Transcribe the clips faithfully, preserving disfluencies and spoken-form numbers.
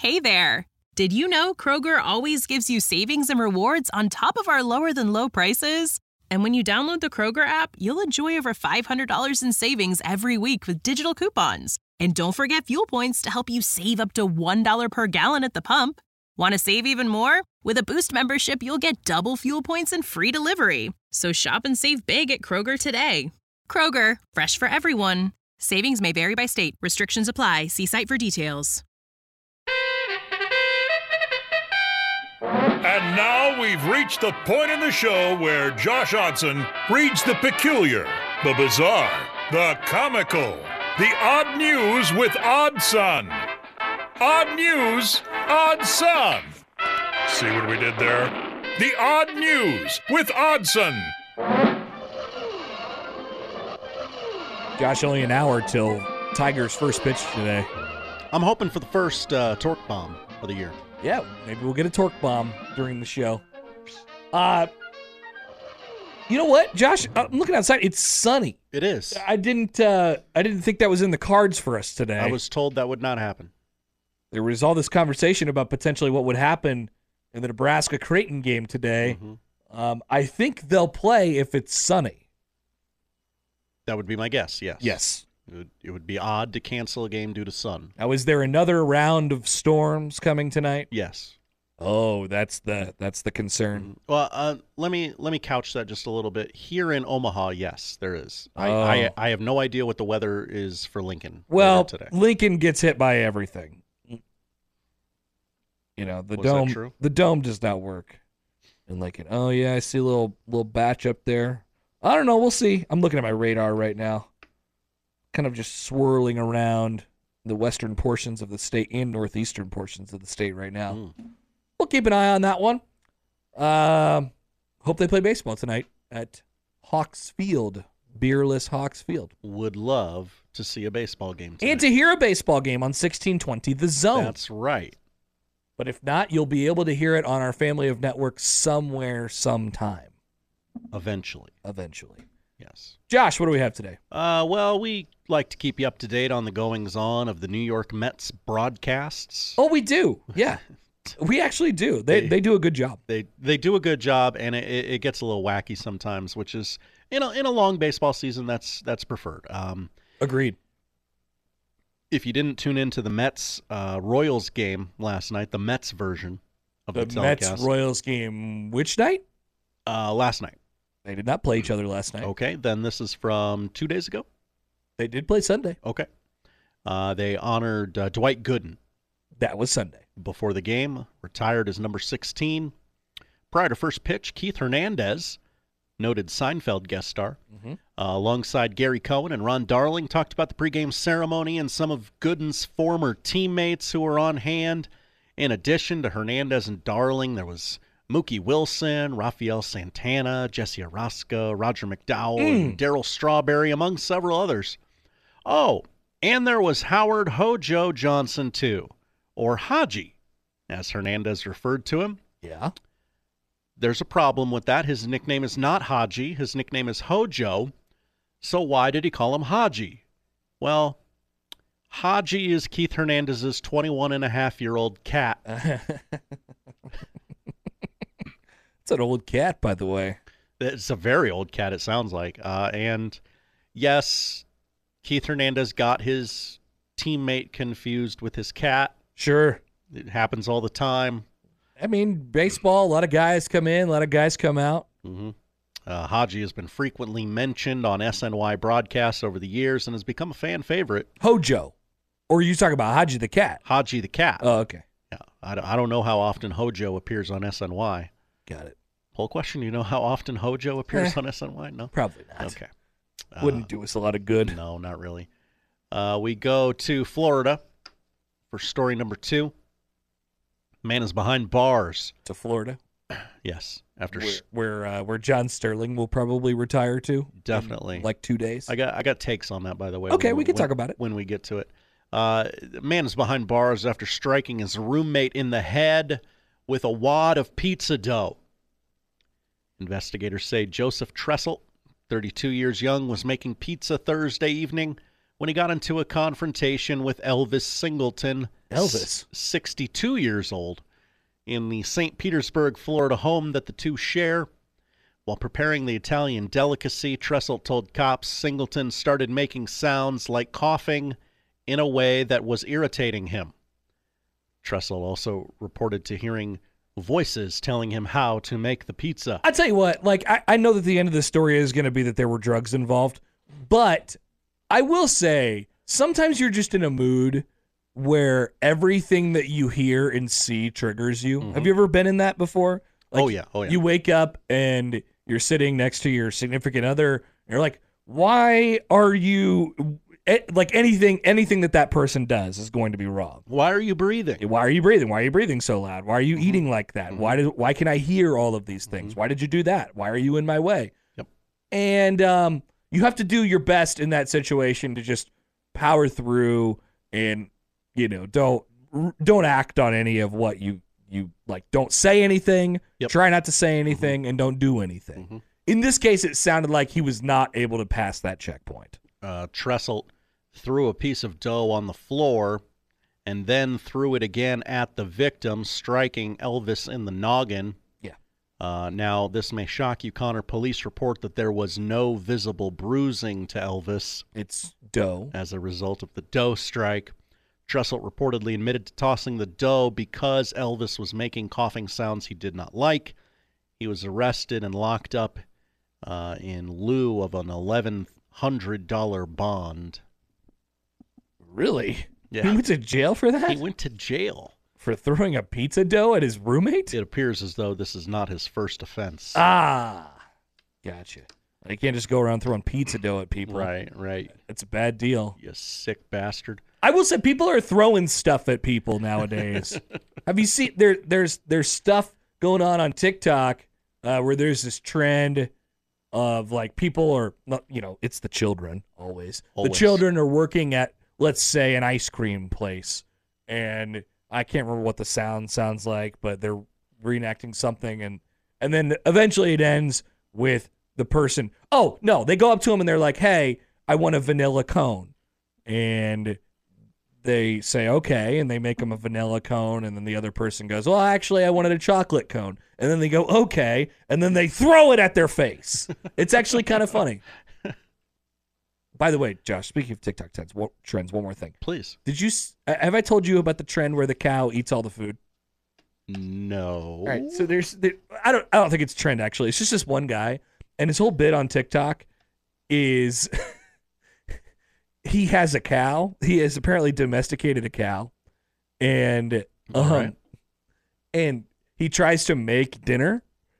Hey there! Did you know Kroger always gives you savings and rewards on top of our lower-than-low prices? And when you download the Kroger app, you'll enjoy over five hundred dollars in savings every week with digital coupons. And don't forget fuel points to help you save up to one dollar per gallon at the pump. Want to save even more? With a Boost membership, you'll get double fuel points and free delivery. So shop and save big at Kroger today. Kroger, fresh for everyone. Savings may vary by state. Restrictions apply. See site for details. And now we've reached the point in the show where Josh Odson reads the peculiar, the bizarre, the comical, the odd news with Odd Son. Odd news, Odd Son. See what we did there? The odd news with Oddson. Josh, only an hour till Tiger's first pitch today. I'm hoping for the first uh, torque bomb of the year. Yeah, maybe we'll get a torque bomb during the show. Uh, you know what, Josh? I'm looking outside. It's sunny. It is. I didn't. Uh, I didn't think that was in the cards for us today. I was told that would not happen. There was all this conversation about potentially what would happen in the Nebraska-Creighton game today. Mm-hmm. Um, I think they'll play if it's sunny. That would be my guess, yes. Yes. It would, it would be odd to cancel a game due to sun. Now, is there another round of storms coming tonight? Yes. Oh, that's the that's the concern. Well, uh, let me let me couch that just a little bit. Here in Omaha, yes, there is. I, Oh. I I have no idea what the weather is for Lincoln Well, today. Lincoln gets hit by everything. You know, the Was that dome true? the dome does not work in Lincoln. Oh yeah, I see a little little batch up there. I don't know, we'll see. I'm looking at my radar right now. Kind of just swirling around the western portions of the state and northeastern portions of the state right now. Mm. We'll keep an eye on that one. Um, hope they play baseball tonight at Hawks Field, beerless Hawks Field. Would love to see a baseball game tonight. And to hear a baseball game on sixteen twenty The Zone. That's right. But if not, you'll be able to hear it on our family of networks somewhere, sometime. Eventually. Eventually. Yes. Josh, what do we have today? Uh, well, we like to keep you up to date on the goings-on of the New York Mets broadcasts. Oh, we do. Yeah. We actually do. They They- they do a good job. They they do a good job, and it, it gets a little wacky sometimes, which is, in a, in a long baseball season, that's that's preferred. Um, Agreed. if you didn't tune into the Mets uh, Royals game last night, the Mets version of the, The Mets telecast, Royals game, which night? uh, last night. They did not play each other last night. Okay, then this is from two days ago. They did play Sunday. Okay. Uh, they honored uh, Dwight Gooden That was Sunday. before the game, retired as number sixteen. Prior to first pitch, Keith Hernandez, noted Seinfeld guest star, Mm-hmm. uh, alongside Gary Cohen and Ron Darling, talked about the pregame ceremony and some of Gooden's former teammates who were on hand. In addition to Hernandez and Darling, there was Mookie Wilson, Rafael Santana, Jesse Orosco, Roger McDowell, and Darryl Strawberry, among several others. Oh, and there was Howard Hojo Johnson, too, or Haji, as Hernandez referred to him. Yeah. There's a problem with that. His nickname is not Haji. His nickname is Hojo. So why did he call him Haji? Well, Haji is Keith Hernandez's twenty-one and a half year old cat. It's an old cat, by the way. It's a very old cat, it sounds like. Uh, and yes, Keith Hernandez got his teammate confused with his cat. Sure. It happens all the time. I mean, baseball, a lot of guys come in, a lot of guys come out. Mm-hmm. Uh, Haji has been frequently mentioned on S N Y broadcasts over the years and has become a fan favorite. Hojo. Or you talk about Haji the cat. Haji the cat. Oh, okay. Yeah, I don't, I don't know how often Hojo appears on S N Y. Got it. Poll question, you know how often Hojo appears Eh. on S N Y? No? Probably not. Okay. Wouldn't Uh, do us a lot of good. No, not really. Uh, we go to Florida for story number two. Man is behind bars. To Florida, Yes, after where s- where, uh, where John Sterling will probably retire to. in, Definitely. like two days. I got I got takes on that, by the way. Okay, when- we can when- talk about it. when we get to it. Uh, the man is behind bars after striking his roommate in the head with a wad of pizza dough. Investigators say Joseph Tressel, thirty-two years young, was making pizza Thursday evening when he got into a confrontation with Elvis Singleton, Elvis. s- sixty-two years old, in the Saint Petersburg, Florida home that the two share. While preparing the Italian delicacy, Tressel told cops Singleton started making sounds like coughing in a way that was irritating him. Tressel also reported to hearing voices telling him how to make the pizza. I tell you what, like I, I know that the end of the story is going to be that there were drugs involved, but I will say sometimes you're just in a mood where everything that you hear and see triggers you. Mhm. Have you ever been in that before? Like, Oh, yeah. Oh, yeah. You wake up and you're sitting next to your significant other. And you're like, why are you eh, like anything? Anything that that person does is going to be wrong. Why are you breathing? Why are you breathing? Why are you breathing so loud? Why are you Mhm. eating like that? Mhm. Why did? Why can I hear all of these things? Mhm. Why did you do that? Why are you in my way? Yep. And um, you have to do your best in that situation to just power through and you know don't don't act on any of what you you like. Don't say anything. Yep. Try not to say anything, and don't do anything. Mhm. In this case, it sounded like he was not able to pass that checkpoint. Uh, Tressel threw a piece of dough on the floor and then threw it again at the victim, striking Elvis in the noggin. Yeah. Uh, now, this may shock you, Connor. Police report that there was no visible bruising to Elvis It's dough. as a result of the dough strike. Tressel reportedly admitted to tossing the dough because Elvis was making coughing sounds he did not like. He was arrested and locked up uh, in lieu of an eleven hundred dollars bond. Really? Yeah. He went to jail for that? He went to jail. For throwing a pizza dough at his roommate? It appears as though this is not his first offense. Ah, gotcha. You can't just go around throwing pizza dough at people. Right, right. It's a bad deal. You sick bastard. I will say people are throwing stuff at people nowadays. Have you seen there? There's there's stuff going on on TikTok uh, where there's this trend of like people are not, you know, it's the children always. Always. The children are working at, let's say, an ice cream place, and I can't remember what the sound sounds like, but they're reenacting something, and and then eventually it ends with the person. Oh no, they go up to him and they're like, "Hey, I want a vanilla cone," and they say okay, and they make them a vanilla cone, and then the other person goes, well, actually, I wanted a chocolate cone, and then they go okay, and then they throw it at their face. It's actually kind of funny. By the way, Josh, speaking of TikTok trends, one, trends, one more thing. Please. Did you s- have I told you about the trend where the cow eats all the food? No. All right, so there's there, I don't I don't think it's a trend actually. It's just this one guy, and his whole bit on TikTok is he has a cow. He has apparently domesticated a cow, and um, right. and he tries to make dinner,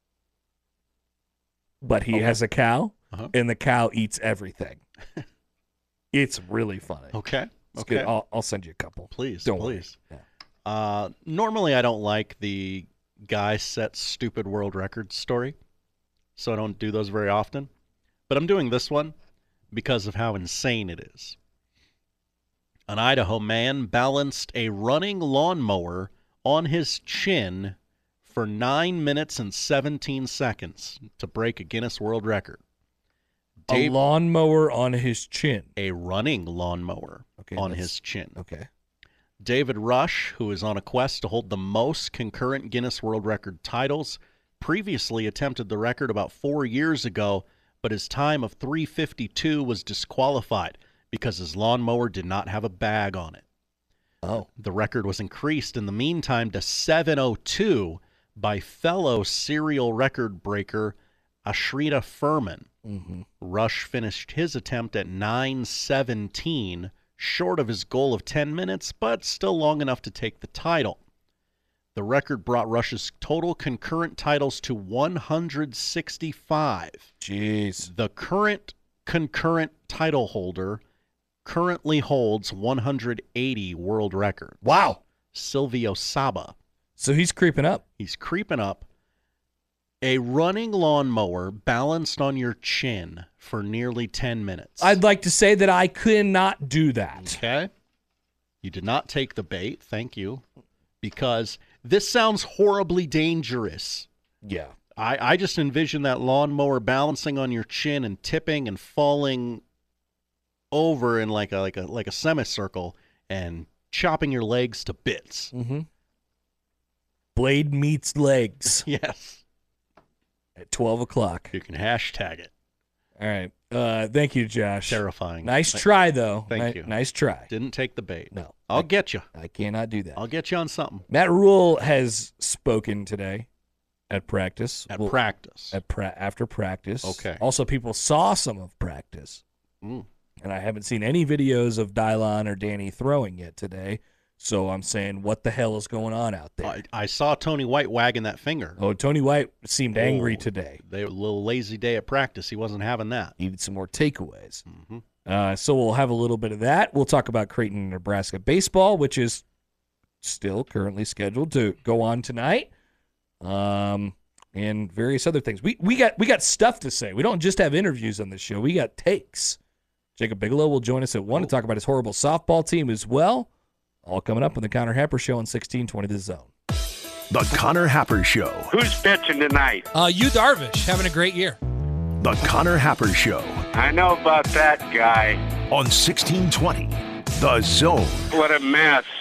but he Okay. has a cow, Uh-huh. and the cow eats everything. It's really funny. Okay. It's okay. good. I'll I'll send you a couple. Please, Don't worry. please. Yeah. Uh, normally, I don't like the guy sets stupid world record story, so I don't do those very often. But I'm doing this one because of how insane it is. An Idaho man balanced a running lawnmower on his chin for nine minutes and seventeen seconds to break a Guinness World Record. A Dave- lawnmower on his chin. a running lawnmower Okay, on that's- his chin. Okay. David Rush, who is on a quest to hold the most concurrent Guinness World Record titles, previously attempted the record about four years ago, but his time of three fifty-two was disqualified because his lawnmower did not have a bag on it. Oh. The record was increased in the meantime to seven oh two by fellow serial record breaker Ashrita Furman. Mm-hmm. Rush finished his attempt at nine seventeen, short of his goal of ten minutes, but still long enough to take the title. The record brought Rush's total concurrent titles to one hundred sixty-five. Jeez. The current concurrent title holder currently holds one hundred eighty world records. Wow. Silvio Saba. So he's creeping up. He's creeping up. A running lawnmower balanced on your chin for nearly ten minutes. I'd like to say that I could not do that. Okay. You did not take the bait. Thank you. Because this sounds horribly dangerous. Yeah. I, I just envision that lawnmower balancing on your chin and tipping and falling over in like a like a like a semicircle and chopping your legs to bits. Mm-hmm. Blade meets legs Yes. at twelve o'clock. You can hashtag it. All right. Uh, thank you, Josh. Terrifying. Nice Th- try, though. Thank Ni- you. Nice try. Didn't take the bait. No. I'll I, get you. I cannot do that. I'll get you on something. Matt Rule has spoken today at practice. At Well, practice. At pra- after practice. Okay. Also, people saw some of practice. Mm. And I haven't seen any videos of Dylon or Danny throwing yet today. So I'm saying, what the hell is going on out there? I, I saw Tony White wagging that finger. Oh, Tony White seemed angry Oh, today. They were a little lazy day at practice. He wasn't having that. Needed some more takeaways. Mm-hmm. Uh, so we'll have a little bit of that. We'll talk about Creighton, Nebraska baseball, which is still currently scheduled to go on tonight, um, and various other things. We we got we got stuff to say. We don't just have interviews on this show. We got takes. Jacob Bigelow will join us at one to talk about his horrible softball team as well. All coming up on the Connor Happer Show on sixteen twenty The Zone. The Connor Happer Show. Who's pitching tonight? Uh, Yu Darvish having a great year. The Connor Happer Show I know about that guy. on sixteen twenty The Zone. What a mess.